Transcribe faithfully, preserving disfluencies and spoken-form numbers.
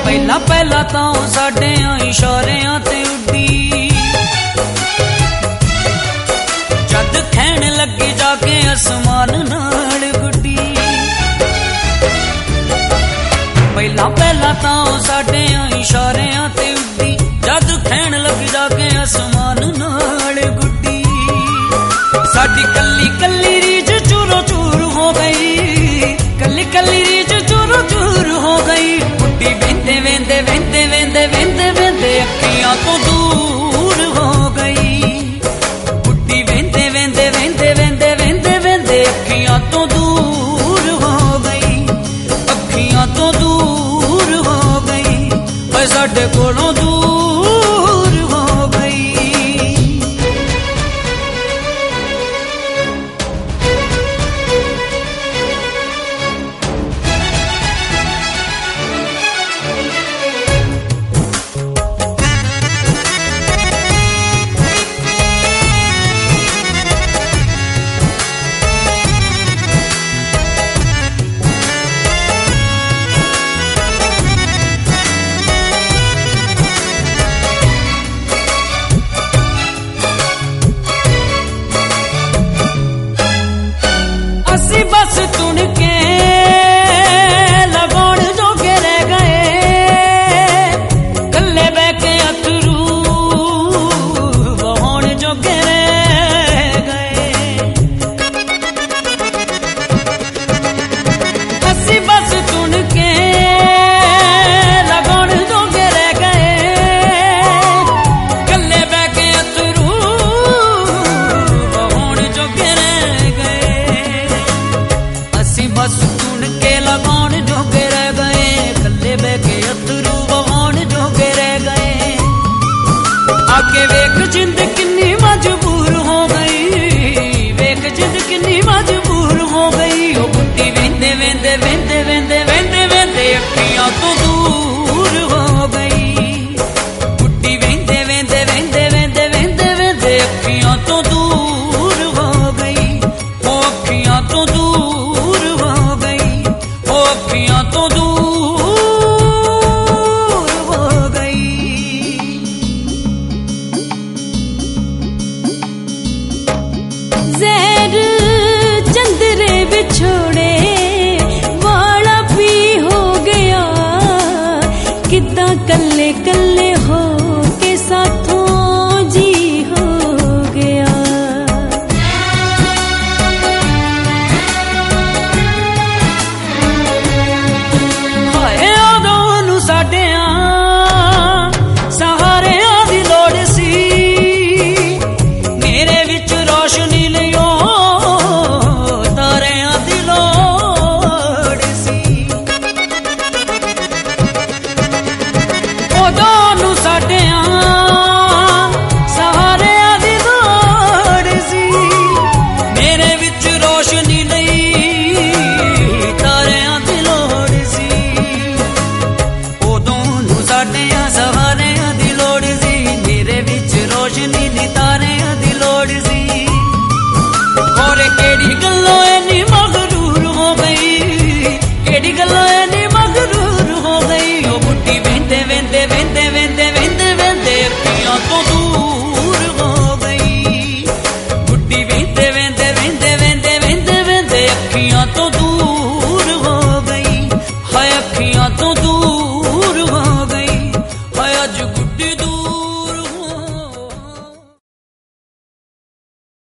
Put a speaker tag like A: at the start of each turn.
A: ਪਹਿਲਾਂ ਪਹਿਲਾਂ ਤਾਂ ਸਾਡਿਆਂ ਇਸ਼ਾਰਿਆਂ ਤੇ ਉੱਡੀ, ਜਦ ਖਹਿਣ ਲੱਗੀ ਜਾ ਕੇ ਅਸਮਾਨ ਨਾਲ ਗੁੱਡੀ। ਪਹਿਲਾਂ ਪਹਿਲਾਂ ਤਾਂ ਸਾਡਿਆਂ ਇਸ਼ਾਰਿਆਂ ਤੇ ਉੱਡੀ, ਜਦ ਖਹਿਣ ਲੱਗੀ ਜਾ ਕੇ ਅਸਮਾਨ ਨਾਲ ਗੁੱਡੀ। ਸਾਡੀ ਕੱਲੀ ਕੱਲੀ ਰੀਝ ਚੂਰੋ ਚੂਰ ਹੋ ਗਈ, ਕੱਲੀ ਕੱਲੀ ਰੀਝ ਚੂਰੋ ਚੂਰ ਹੋ ਗਈ। ਗੁੱਡੀ ਵੇਂਦੇ ਵੇਂਦੇ ਵੇਂਦੇ ਵੇਂਦੇ ਵੇਂਦੇ ਵੇਂਦੇ ਅੱਖੀਆਂ ਤੋਂ ਦੂਰ ਹੋ ਗਈ। ਗੁੱਡੀ ਵੇਂਦੇ ਵੇਂਦੇ ਵੇਂਦੇ ਵੇਂਦੇ ਵੇਂਦੇ ਵੇਂਦੇ ਅੱਖੀਆਂ ਤੋਂ ਦੂਰ ਹੋ ਗਈ, ਅੱਖੀਆਂ ਤੋਂ ਦੂਰ ਹੋ ਗਈ, ਓਏ ਸਾਡੇ ਕੋਲੋਂ ਦੂਰ ਹੋ ਗਈ। ਅਸੀਂ ਬਸ ਤੁਣ ਕੇ ਲਗਾਉਣ ਜੋਗੇ ਰਹਿ ਗਏ, ਕੱਲੇ ਬਹਿ ਕੇ ਅਥਰੂ ਵਹਾਉਣ ਜੋਗੇ ਰਹਿ ਗਏ। ਅਸੀਂ ਬਸ ਤੁਣ ਕੇ ਲਗਾਉਣ ਜੋਗੇ ਰਹਿ ਗਏ, ਕੱਲੇ ਬਹਿ ਕੇ ਅਥਰੂ ਵਹਾਉਣ ਜੋਗੇ ਰਹਿ ਗਏ। ਅਸੀਂ ਬਸ ਤੁਣ ਕੇ ਲਗਾਉਣ ਜੋਗੇ ਰਹਿ ਗਏ, ਕੱਲੇ ਬਹਿ ਕੇ ਅਥਰੂ ਵਹਾਉਣ ਜੋਗੇ ਰਹਿ ਗਏ। ਅੱਗੇ ਵੇਖ ਜਿੰਦ ਕਿੰਨੀ ਮਜਬੂਰ ਹੋ ਗਈ, ਵੇਖ ਜਿੰਦ ਕਿੰਨੀ ਮਜਬੂਰ ਹੋ ਗਈ। ਉਹ ਗੁੱਡੀ ਵੇਂਦੇ ਵੇਂਦੇ ਵੇਂਦੇ ਵੇਂਦੇ ਵੇਂਦੇ ਵੇਂਦੇ ਅੱਖੀਆਂ ਤੋਂ ਦੂਰ ਹੋ ਗਈ। ਗੁੱਡੀ ਵੇਂਦੇ ਵੇਂਦੇ ਵੇਂਦੇ ਵੇਂਦੇ ਵੇਂਦੇ ਵੇਂਦੇ ਅੱਖੀਆਂ ਤੋਂ ਦੂਰ ਹੋ ਗਈ, ਉਹ ਅੱਖੀਆਂ ਤੋਂ ਦੂਰ ਹੋ ਗਈ, ਉਹ ਅੱਖੀਆਂ ਤੋਂ ਦੂਰ ਹੋ ਗਈ।
B: ਜ਼ਹਿਰ ਚੰਦਰੇ ਵਿਛੋੜੇ ਵਾਲਾ ਵੀ ਹੋ ਗਿਆ, ਕਿੱਦਾਂ ਕੱਲੇ ਕੱਲੇ ਹੋ ਕੇ ਸਾਥੋਂ ਜੀ ਹੋ ਗਿਆ।
A: ਹਾਏ ਉਦੋਂ ਨੂੰ ਸਾਡਿਆਂ ਸਹਾਰਿਆਂ ਦੀ ਲੋੜ ਸੀ, ਮੇਰੇ ਵਿੱਚ ਰੋਸ਼ਨੀ ਲਿਓ ਤਾਰਿਆਂ ਦੀ ਲੋੜ ਸੀ। ਉਦੋਂ ਨੂੰ ਸਾਡਿਆਂ ਸਹਾਰਿਆਂ ਦੀ ਲੋੜ ਸੀ, ਮੇਰੇ ਵਿੱਚ ਰੋਸ਼ਨੀ ਲਈ ਤਾਰਿਆਂ ਦੀ ਲੋੜ ਸੀ। ਉਦੋਂ ਨੂੰ ਸਾਡਿਆਂ ਸਹਾਰਿਆਂ ਦੀ ਲੋੜ ਸੀ, ਮੇਰੇ ਵਿੱਚ ਰੋਸ਼ਨੀ ਲਈ ਤਾਰਿਆਂ ਦੀ ਲੋੜ ਸੀ। ਹੋਰ ਕਿਹੜੀ ਗੱਲੋਂ ਇੰਨੀ ਮਗਰੂਰ ਹੋ ਗਈ, ਕਿਹੜੀ ਗੱਲੋਂ ਇੰਨੀ ਮਗਰੂਰ ਹੋ ਗਈ। ਉਹ ਗੁੱਡੀ ਵੇਂਦੇ